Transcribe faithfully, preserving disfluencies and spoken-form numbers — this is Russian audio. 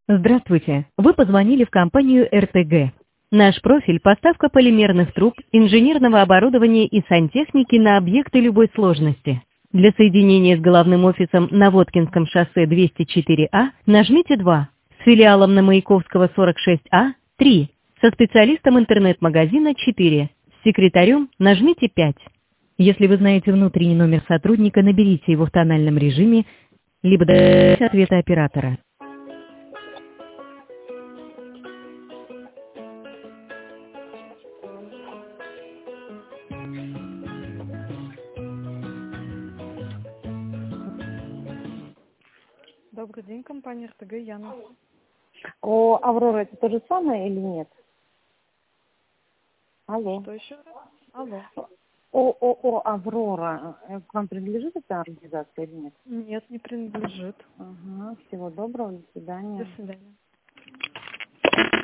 Здравствуйте. Вы позвонили в компанию эр тэ гэ. Наш профиль – поставка полимерных труб, инженерного оборудования и сантехники на объекты любой сложности. Для соединения с головным офисом на Воткинском шоссе двести четыре а нажмите два, с филиалом на Маяковского сорок шесть а – три, со специалистом интернет-магазина четыре, с секретарем нажмите пять. Если вы знаете внутренний номер сотрудника, наберите его в тональном режиме, либо дождитесь ответа оператора. Добрый день, компания эр тэ гэ, Яна. О, Аврора, это то же самое или нет? Алло. Что еще раз? Алло. ООО «Аврора». Э, К вам принадлежит эта организация или нет? Нет, не принадлежит. Ага, всего доброго, до свидания. До свидания.